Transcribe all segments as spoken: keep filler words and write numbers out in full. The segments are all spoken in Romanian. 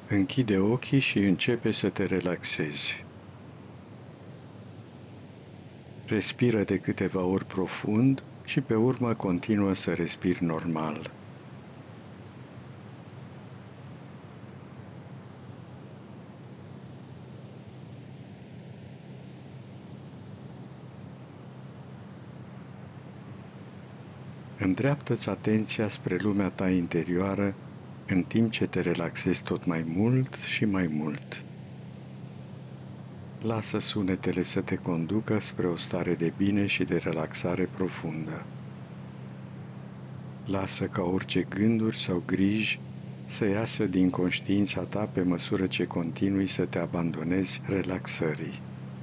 Închide ochii și începe să te relaxezi. Respiră de câteva ori profund și pe urmă continuă să respiri normal. Îndreaptă-ți atenția spre lumea ta interioară în timp ce te relaxezi tot mai mult și mai mult. Lasă sunetele să te conducă spre o stare de bine și de relaxare profundă. Lasă ca orice gânduri sau griji să iasă din conștiința ta pe măsură ce continui să te abandonezi relaxării.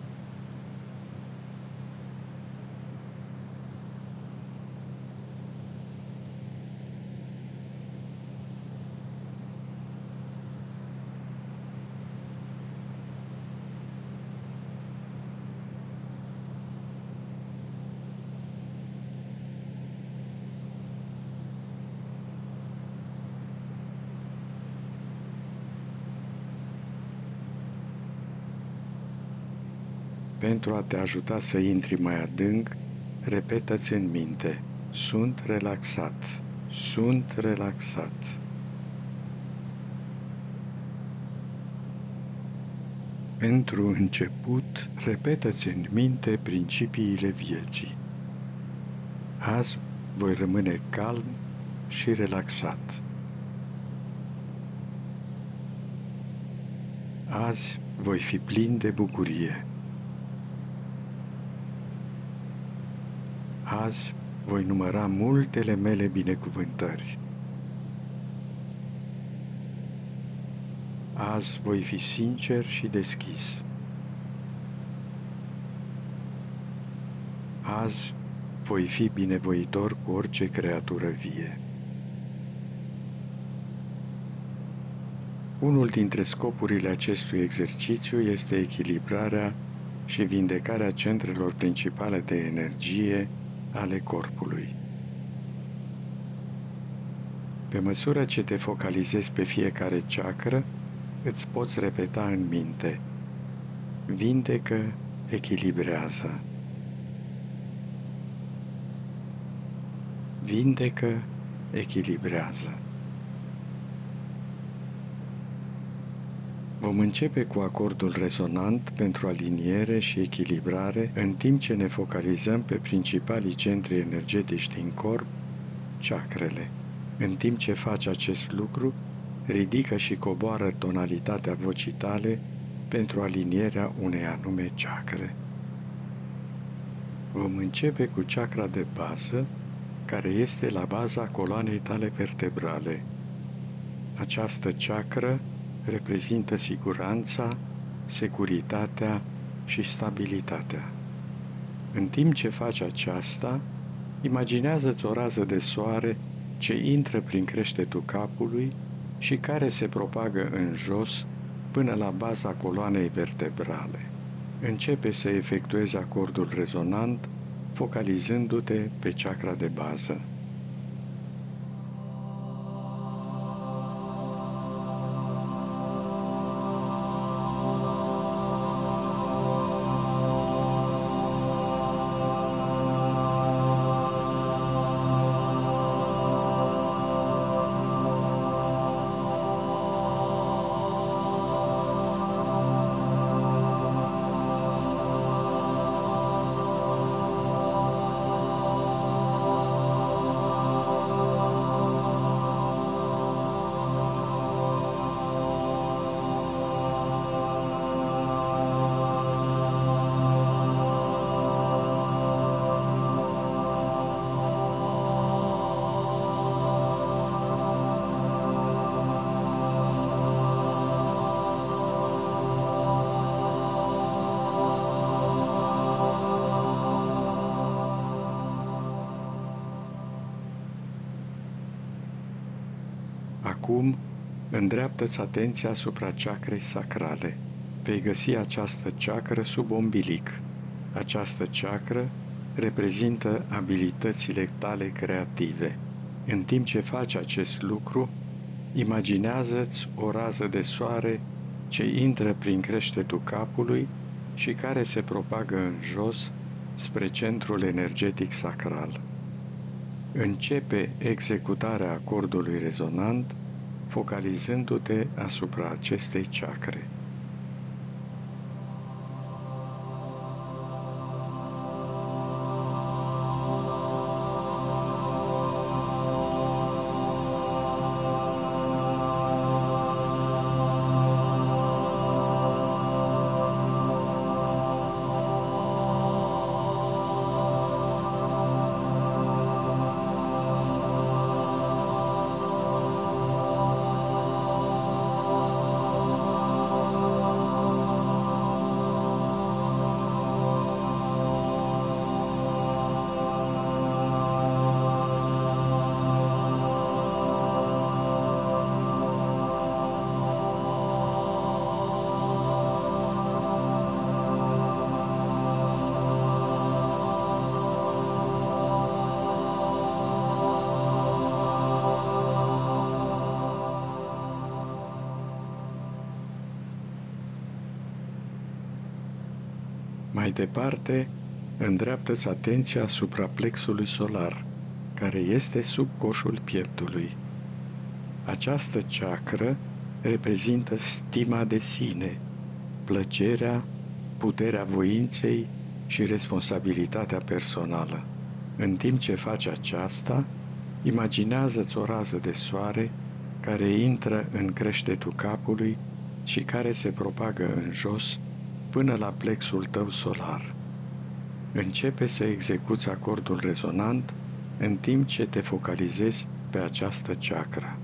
Pentru a te ajuta să intri mai adânc, repetă-ți în minte: sunt relaxat, sunt relaxat. Pentru început, repetă-ți în minte principiile vieții. Azi voi rămâne calm și relaxat. Azi voi fi plin de bucurie. Azi voi număra multele mele binecuvântări. Azi voi fi sincer și deschis. Azi voi fi binevoitor cu orice creatură vie. Unul dintre scopurile acestui exercițiu este echilibrarea și vindecarea centrelor principale de energie ale corpului. Pe măsură ce te focalizezi pe fiecare chakră, îți poți repeta în minte: vindecă, echilibrează. Vindecă, echilibrează. Vom începe cu acordul rezonant pentru aliniere și echilibrare, în timp ce ne focalizăm pe principalii centri energetici din corp, chakrele. În timp ce faci acest lucru, ridică și coboară tonalitatea vocii tale pentru alinierea unei anume chakre. Vom începe cu chakra de bază, care este la baza coloanei tale vertebrale. Această chakră reprezintă siguranța, securitatea și stabilitatea. În timp ce faci aceasta, imaginează-ți o rază de soare ce intră prin creștetul capului și care se propagă în jos până la baza coloanei vertebrale. Începe să efectuezi acordul rezonant, focalizându-te pe chakra de bază. Acum, îndreaptă-ți atenția asupra chakrei sacrale. Vei găsi această chakră sub ombilic. Această chakră reprezintă abilitățile tale creative. În timp ce faci acest lucru, Imaginează-ți o rază de soare ce intră prin creștetul capului și care se propagă în jos spre centrul energetic sacral. Începe executarea acordului rezonant, focalizându-te asupra acestei chakre. Mai departe, îndreaptă-ți atenția asupra plexului solar, care este sub coșul pieptului. Această chakră reprezintă stima de sine, plăcerea, puterea voinței și responsabilitatea personală. În timp ce faci aceasta, imaginează-ți o rază de soare care intră în creștetul capului și care se propagă în jos până la plexul tău solar. Începe să execuți acordul rezonant în timp ce te focalizezi pe această chakră.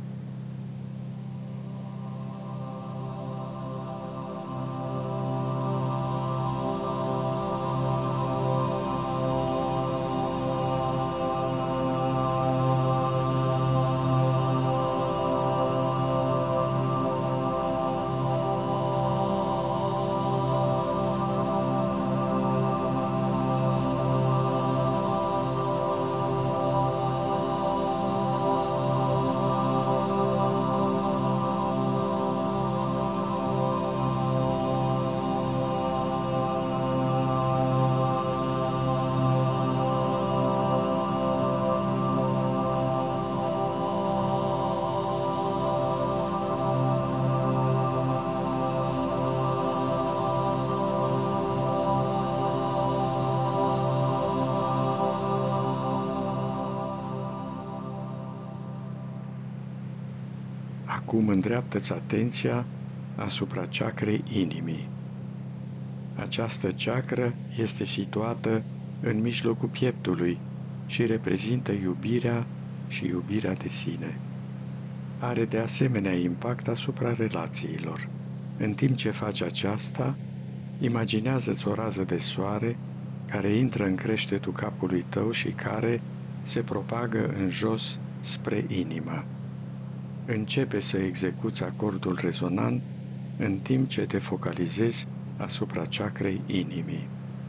Acum îndreaptă-ți atenția asupra chakrei inimii. Această chakră este situată în mijlocul pieptului și reprezintă iubirea și iubirea de sine. Are de asemenea impact asupra relațiilor. În timp ce faci aceasta, imaginează-ți o rază de soare care intră în creștetul capului tău și care se propagă în jos spre inimă. Începe să execuți acordul rezonant în timp ce te focalizezi asupra chakrei inimii.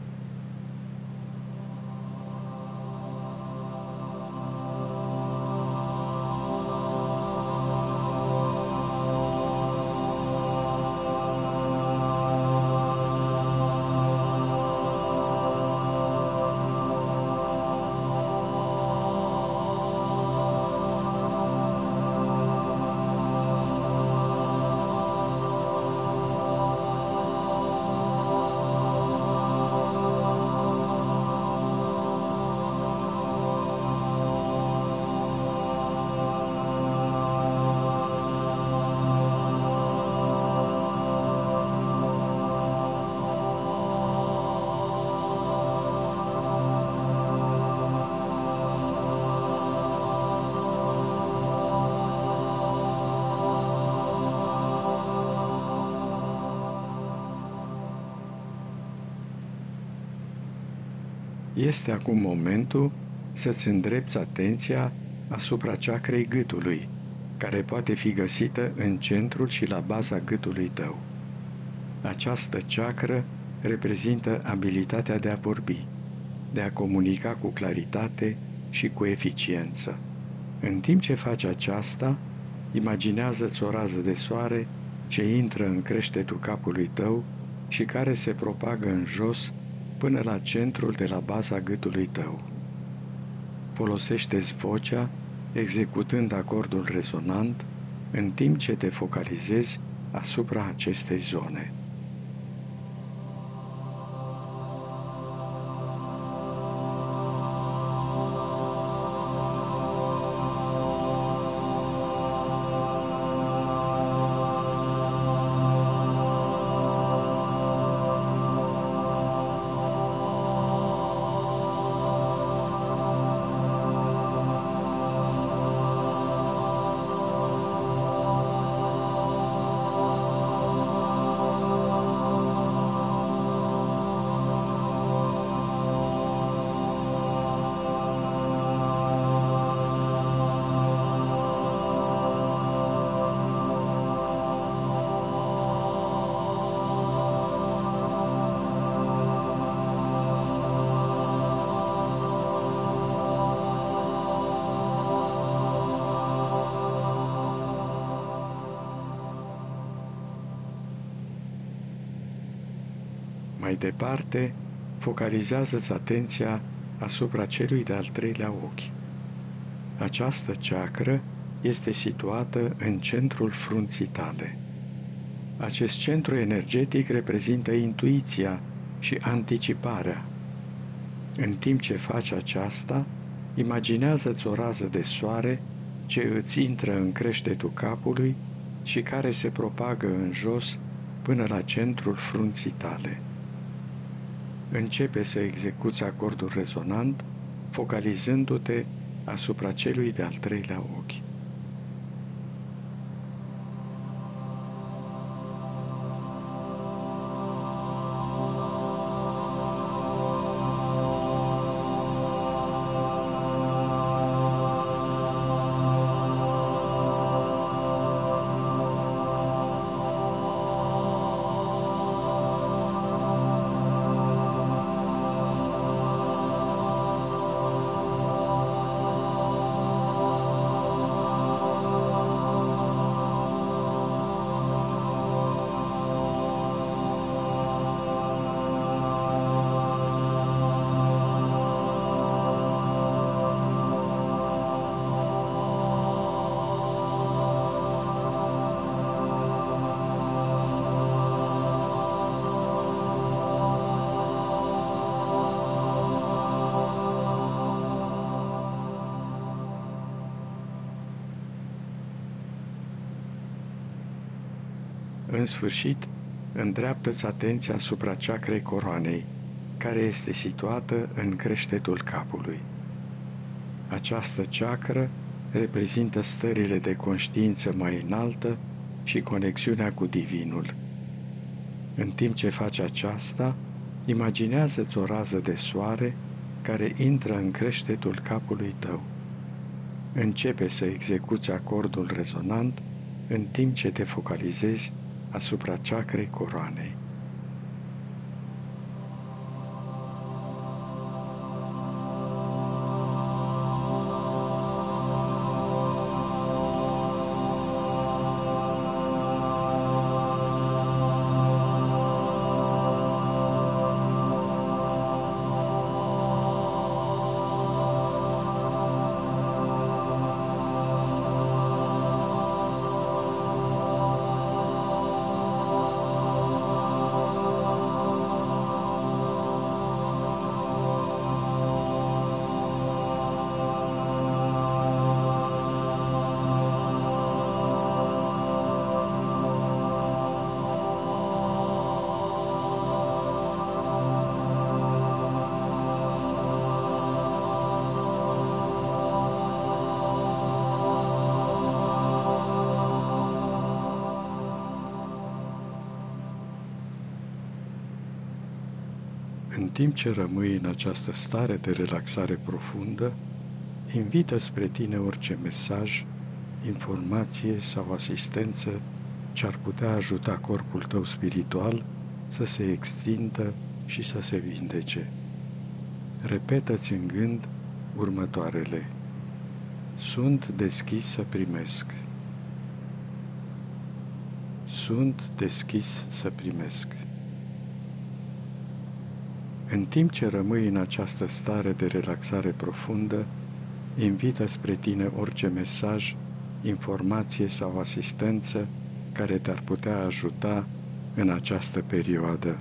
Este acum momentul să-ți îndrepți atenția asupra chakrei gâtului, care poate fi găsită în centrul și la baza gâtului tău. Această chakră reprezintă abilitatea de a vorbi, de a comunica cu claritate și cu eficiență. În timp ce faci aceasta, imaginează-ți o rază de soare ce intră în creștetul capului tău și care se propagă în jos până la centrul de la baza gâtului tău. Folosește-ți vocea executând acordul rezonant în timp ce te focalizezi asupra acestei zone. Mai departe, focalizează-ți atenția asupra celui de-al treilea ochi. Această ceacră este situată în centrul frunții tale. Acest centru energetic reprezintă intuiția și anticiparea. În timp ce faci aceasta, imaginează-ți o rază de soare ce îți intră în creștetul capului și care se propagă în jos până la centrul frunții tale. Începe să execuți acordul rezonant, focalizându-te asupra celui de-al treilea ochi. În sfârșit, îndreaptă-ți atenția asupra ceacrei coroanei, care este situată în creștetul capului. Această ceacră reprezintă stările de conștiință mai înaltă și conexiunea cu Divinul. În timp ce faci aceasta, imaginează-ți o rază de soare care intră în creștetul capului tău. Începe să execuți acordul rezonant în timp ce te focalizezi asupra ceacrei coroanei. În timp ce rămâi în această stare de relaxare profundă, invită spre tine orice mesaj, informație sau asistență ce ar putea ajuta corpul tău spiritual să se extindă și să se vindece. Repetă-ți în gând următoarele: sunt deschis să primesc. Sunt deschis să primesc. În timp ce rămâi în această stare de relaxare profundă, invită spre tine orice mesaj, informație sau asistență care te-ar putea ajuta în această perioadă.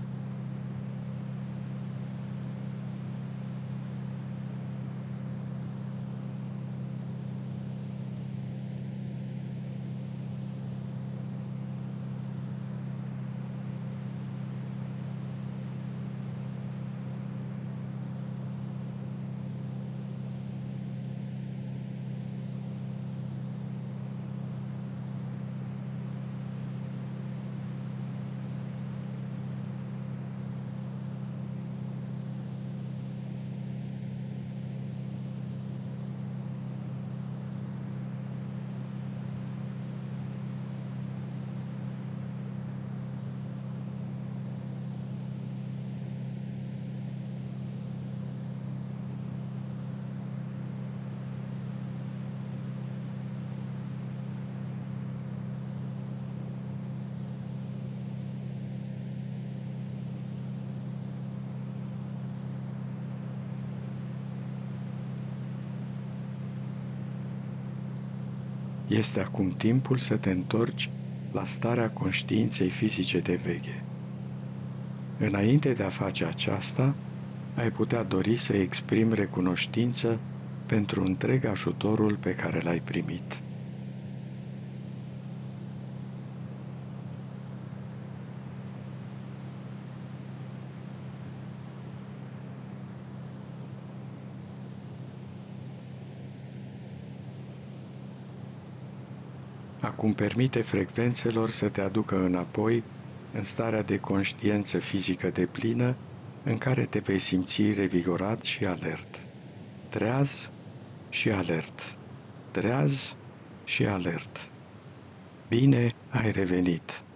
Este acum timpul să te întorci la starea conștiinței fizice de veche. Înainte de a face aceasta, ai putea dori să exprimi recunoștință pentru întreg ajutorul pe care l-ai primit. Acum permite frecvențelor să te aducă înapoi în starea de conștiință fizică deplină, în care te vei simți revigorat și alert. Treaz și alert. Treaz și alert. Bine ai revenit!